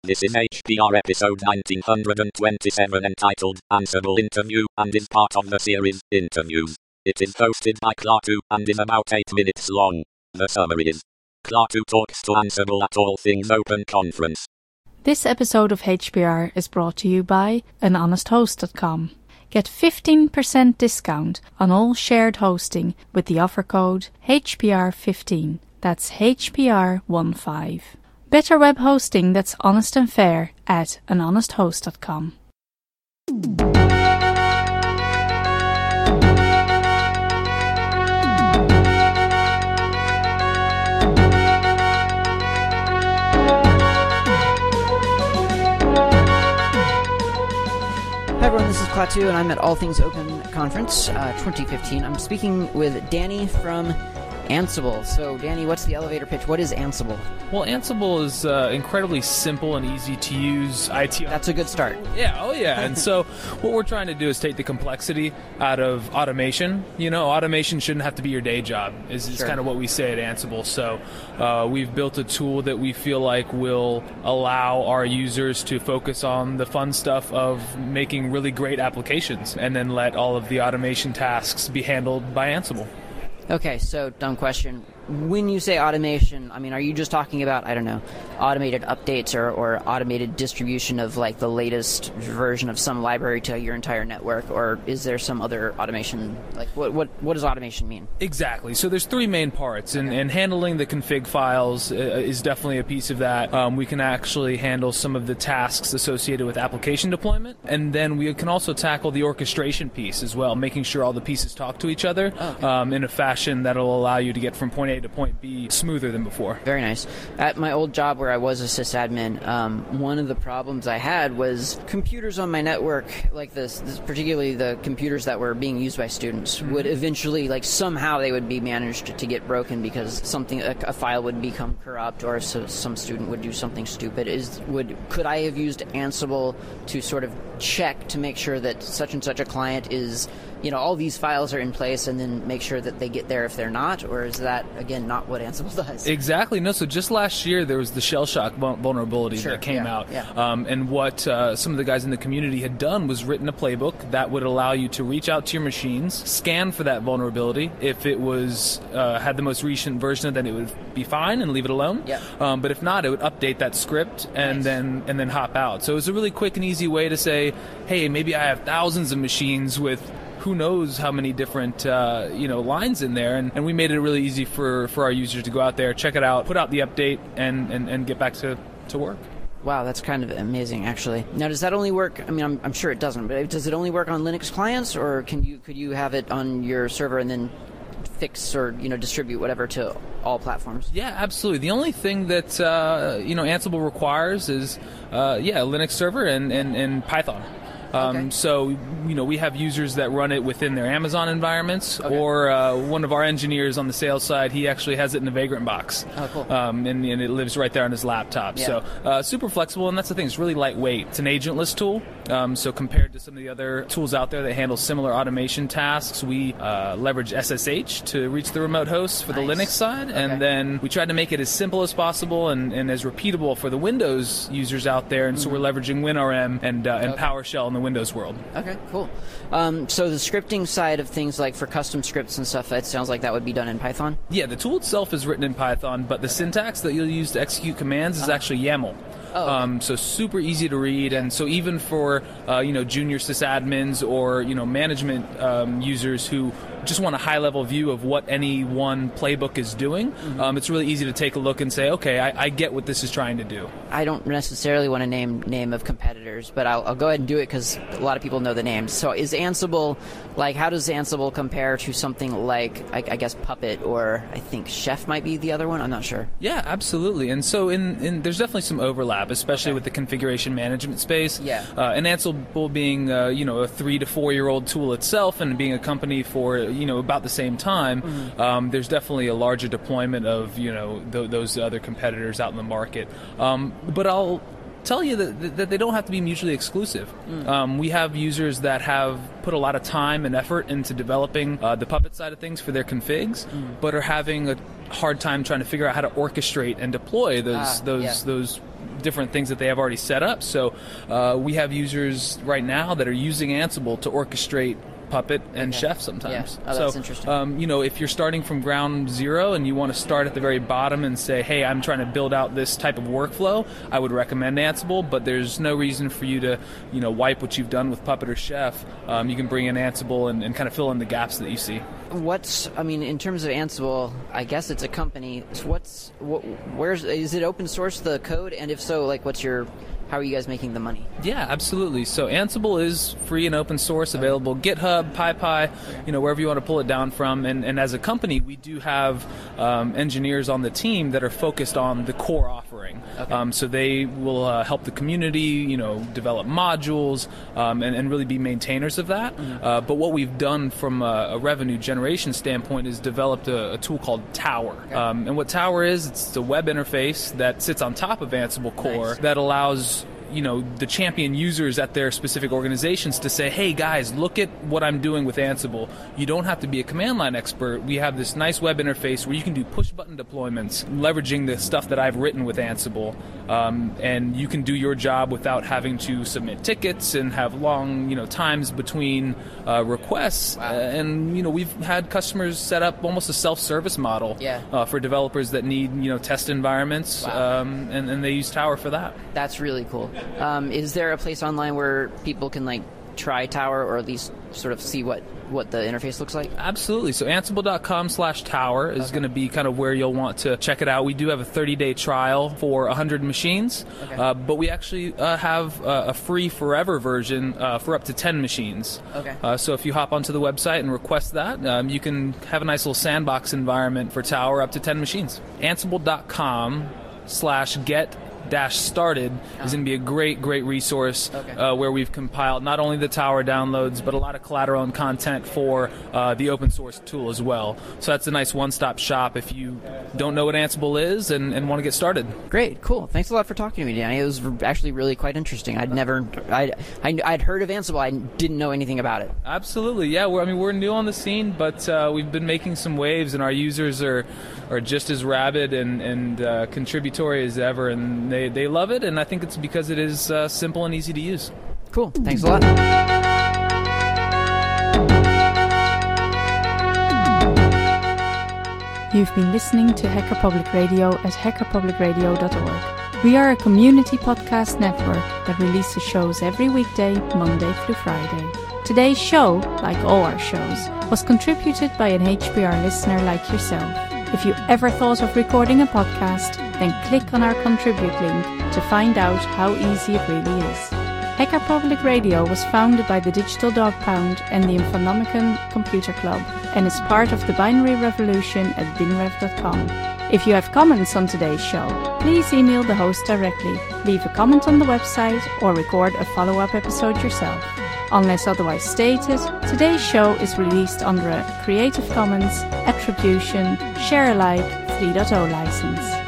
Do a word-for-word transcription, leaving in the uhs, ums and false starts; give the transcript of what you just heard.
This is H P R episode nineteen twenty-seven entitled Ansible Interview and is part of the series Interviews. It is hosted by Klaatu and is about eight minutes long. The summary is: Klaatu talks to Ansible at All Things Open conference. This episode of H P R is brought to you by an honest host dot com. Get fifteen percent discount on all shared hosting with the offer code H P R fifteen. That's H P R fifteen. Better web hosting that's honest and fair at an honest host dot com. Hi everyone, this is Klaatu, and I'm at All Things Open Conference uh, twenty fifteen. I'm speaking with Danny from Ansible. So, Danny, what's the elevator pitch? What is Ansible? Well, Ansible is uh, incredibly simple and easy to use I T. That's a good start. Yeah, oh yeah. And so what we're trying to do is take the complexity out of automation. You know, automation shouldn't have to be your day job, is, is Sure. kind of what we say at Ansible. So uh, we've built a tool that we feel like will allow our users to focus on the fun stuff of making really great applications and then let all of the automation tasks be handled by Ansible. Okay, so dumb question. When you say automation, I mean, are you just talking about, I don't know, automated updates or, or automated distribution of like the latest version of some library to your entire network, or is there some other automation? Like, what what, what does automation mean? Exactly. So there's three main parts, and, and handling the config files uh, is definitely a piece of that. Um, we can actually handle some of the tasks associated with application deployment, and then we can also tackle the orchestration piece as well, making sure all the pieces talk to each other Oh, okay. um, in a fashion that'll allow you to get from point A to point B smoother than before. Very nice. At my old job where I was a sysadmin, um, one of the problems I had was computers on my network, like this, this particularly the computers that were being used by students, mm-hmm. would eventually, like somehow they would be managed to get broken because something, a, a file would become corrupt, or so, some student would do something stupid. Is would could I have used Ansible to sort of check to make sure that such and such a client is, you know, all these files are in place, and then make sure that they get there if they're not? Or is that, again, not what Ansible does? Exactly. No, so just last year there was the shell shock vulnerability Sure, that came yeah, out. yeah. Um, and what uh, some of the guys in the community had done was written a playbook that would allow you to reach out to your machines, scan for that vulnerability. If it was uh, had the most recent version of it, then it would be fine and leave it alone. Yeah. Um, but if not, it would update that script and Nice. then and then hop out. So it was a really quick and easy way to say, hey, maybe I have thousands of machines with who knows how many different uh, you know lines in there, and, and we made it really easy for, for our users to go out there, check it out, put out the update, and, and, and get back to, to work. Wow, that's kind of amazing, actually. Now, does that only work? I mean, I'm, I'm sure it doesn't, but does it only work on Linux clients, or can you could you have it on your server and then fix or you know distribute whatever to all platforms? Yeah, absolutely. The only thing that uh, you know Ansible requires is uh, yeah, Linux server and, and, and Python. Um, Okay. So, you know, we have users that run it within their Amazon environments, Okay. or uh, one of our engineers on the sales side, he actually has it in a Vagrant box. Oh, cool. Um, and, and it lives right there on his laptop. Yeah. So, uh, super flexible, and that's the thing, it's really lightweight. It's an agentless tool, um, so compared to some of the other tools out there that handle similar automation tasks, we uh, leverage S S H to reach the remote hosts for the Nice. Linux side, Okay. and then we tried to make it as simple as possible and, and as repeatable for the Windows users out there, and so we're leveraging WinRM and, uh, and Mm-hmm. Okay. PowerShell in the Windows world. Okay, cool. Um, so the scripting side of things, like for custom scripts and stuff, it sounds like that would be done in Python? Yeah, the tool itself is written in Python, but the syntax that you'll use to execute commands is actually YAML. Oh, okay. Um, so super easy to read, and so even for uh, you know junior sysadmins or you know management um, users who just want a high-level view of what any one playbook is doing, Mm-hmm. um, it's really easy to take a look and say, okay, I, I get what this is trying to do. I don't necessarily want to name name of competitors, but I'll, I'll go ahead and do it because a lot of people know the names. So is Ansible, like, how does Ansible compare to something like, I, I guess, Puppet, or I think Chef might be the other one? I'm not sure. Yeah, absolutely. And so in, in there's definitely some overlap, especially Okay. with the configuration management space. Yeah. Uh, and Ansible being uh, you know a three to four year old tool itself, and being a company for you know about the same time, Mm-hmm. um, there's definitely a larger deployment of you know th- those other competitors out in the market. Um, but I'll tell you that, that they don't have to be mutually exclusive. Mm. Um, we have users that have put a lot of time and effort into developing uh, the Puppet side of things for their configs, mm. but are having a hard time trying to figure out how to orchestrate and deploy those ah, those yeah. those different things that they have already set up. So uh, we have users right now that are using Ansible to orchestrate Puppet and Okay. Chef sometimes. Yeah. Oh, that's so, interesting. Um, you know, if you're starting from ground zero and you want to start at the very bottom and say, hey, I'm trying to build out this type of workflow, I would recommend Ansible, but there's no reason for you to, you know, wipe what you've done with Puppet or Chef. Um, you can bring in Ansible and, and kind of fill in the gaps that you see. What's, I mean, in terms of Ansible, I guess it's a company. So what's, what, where's, is it open source, the code? And if so, like, what's your, how are you guys making the money? Yeah, absolutely. So Ansible is free and open source, available GitHub, PyPy, you know, wherever you want to pull it down from. And, and as a company, we do have um, engineers on the team that are focused on the core offering. Okay. Um, so they will uh, help the community, you know, develop modules um, and, and really be maintainers of that. Mm-hmm. Uh, but what we've done from a, a revenue generation standpoint is developed a, a tool called Tower. Okay. Um, and what Tower is, it's a web interface that sits on top of Ansible Core Nice. that allows you know, the champion users at their specific organizations to say, hey guys, look at what I'm doing with Ansible. You don't have to be a command line expert. We have this nice web interface where you can do push button deployments, leveraging the stuff that I've written with Ansible. Um, and you can do your job without having to submit tickets and have long, you know, times between uh, requests. Wow. Uh, and, you know, we've had customers set up almost a self-service model Yeah. uh, for developers that need, you know, test environments. Wow. Um, and, and they use Tower for that. That's really cool. Um, is there a place online where people can like try Tower or at least sort of see what, what the interface looks like? Absolutely. So Ansible.com slash Tower is Okay. going to be kind of where you'll want to check it out. We do have a thirty-day trial for one hundred machines, Okay. uh, but we actually uh, have uh, a free forever version uh, for up to ten machines. Okay. Uh, so if you hop onto the website and request that, um, you can have a nice little sandbox environment for Tower up to ten machines. Ansible.com slash get dash started is going to be a great, great resource Okay. uh, where we've compiled not only the Tower downloads, but a lot of collateral and content for uh, the open source tool as well. So that's a nice one-stop shop if you don't know what Ansible is and, and want to get started. Great, cool. Thanks a lot for talking to me, Danny. It was actually really quite interesting. I'd never, I'd, I'd, I'd heard of Ansible. I didn't know anything about it. Absolutely, yeah. We're, I mean, we're new on the scene, but uh, we've been making some waves, and our users are are just as rabid and, and uh, contributory as ever, and they, they love it, and I think it's because it is uh, simple and easy to use. Cool. Thanks a lot. You've been listening to Hacker Public Radio at hacker public radio dot org. We are a community podcast network that releases shows every weekday, Monday through Friday. Today's show, like all our shows, was contributed by an H P R listener like yourself. If you ever thought of recording a podcast, then click on our contribute link to find out how easy it really is. Hacker Public Radio was founded by the Digital Dog Pound and the Infonomicon Computer Club and is part of the binary revolution at binrev dot com. If you have comments on today's show, please email the host directly, leave a comment on the website, or record a follow-up episode yourself. Unless otherwise stated, today's show is released under a Creative Commons Attribution Share Alike three point oh license.